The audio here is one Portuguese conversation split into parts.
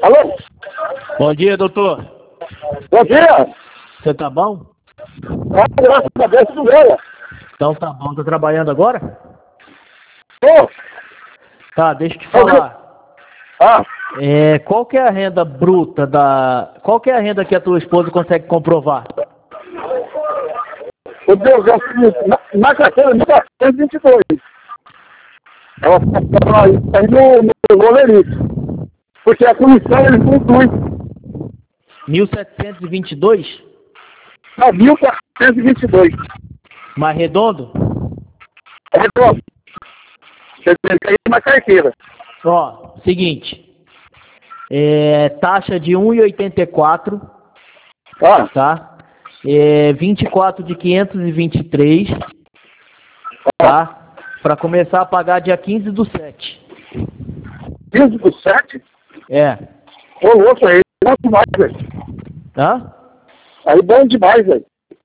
Alô? Bom dia, doutor. Bom dia. Você tá bom? Graças a Deus, tudo bem. Então tá bom. Tá trabalhando agora? Ô, Tá, deixa eu te falar. ah, Qual que é a renda bruta da... Qual que é a renda que a tua esposa consegue comprovar? o Deus é o seguinte, na carteira de 422. Ela está aí no Olerite. Porque a comissão ele não inclui. 1722? Não, 1422. Mais redondo? É redondo. Quer dizer, que aí é uma carteira. Ó, seguinte. Taxa de 1,84, Ah, tá? 24 de 523, tá? Pra começar a pagar dia 15/7. 15/7? É. Ô, louco, aí é bom demais, velho. Hã? Aí é bom demais, velho.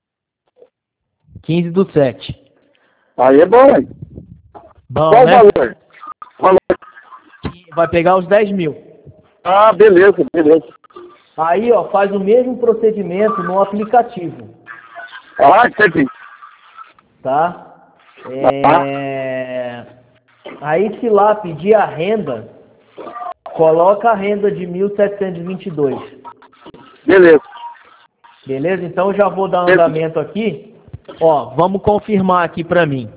15/7. Aí é bom, velho. Bom, Qual o né? valor? Valor. Vai pegar os 10 mil. Ah, beleza, beleza. Aí, ó, faz o mesmo procedimento no aplicativo, Ah, entendi. tá? Aí, se lá pedir a renda, coloca a renda de 1722. Beleza. Beleza? Então, eu já vou dar andamento aqui. Ó, vamos confirmar aqui pra mim.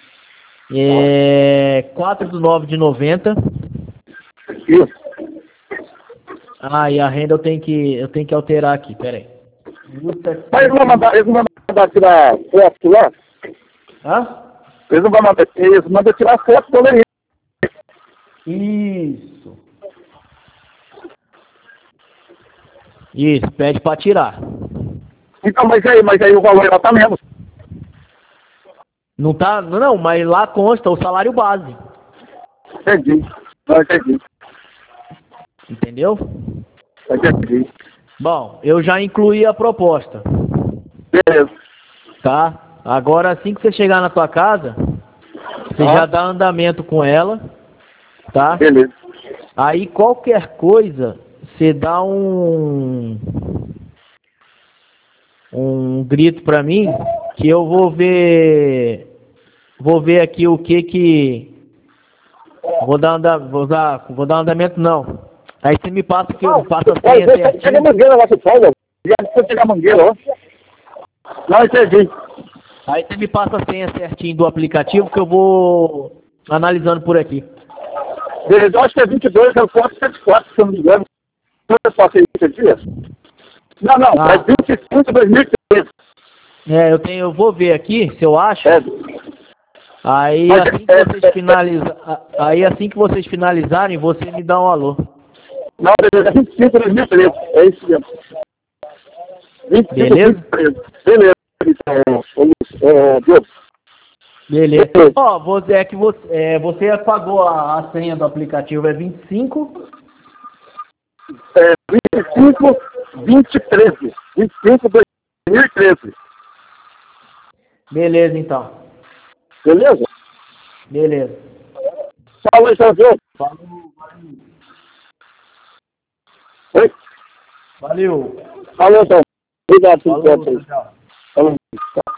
4/9/90. Isso. Ah, e a renda eu tenho que alterar aqui, peraí. Mas eles não vão mandar tirar foto lá? Hã? Eles mandam tirar foto do Olerite. Isso. Isso, pede pra tirar. Então, mas aí o valor lá tá menos. Não tá, não, mas lá consta o salário base. Entendi. Não, entendi. Entendeu? Entendi. Bom, eu já incluí a proposta, Beleza. tá? Agora, assim que você chegar na tua casa, você já dá andamento com ela, tá? Beleza. Aí, qualquer coisa, você dá um grito pra mim, que eu vou ver aqui o que vou dar andamento não. Aí você me passa que eu passo a senha Pega a certinho. mangueira lá que fala. Já precisa pegar a mangueira, ó. Não, entendi. Aí você me passa a senha certinho do aplicativo que eu vou analisando por aqui. Beleza, eu acho que é 22, é o 474, se eu não me engano. Eu passei 20 dias? Não, Ah. é 25 de 2013. Eu vou ver aqui se eu acho. É. Aí Mas assim que vocês finalizarem, você me dá um alô. Não, beleza, é 25 de 2013. É isso mesmo. 25 de Beleza? 2013. Beleza, Deus. Beleza. Ó, você apagou a senha do aplicativo, é 25. 25, 2013. 25 de 2013. Beleza, então. Beleza? Beleza. Falou aí, Deus. Oi? Valeu. Falou, então. Obrigado por Falou, tudo. tchau. Falou.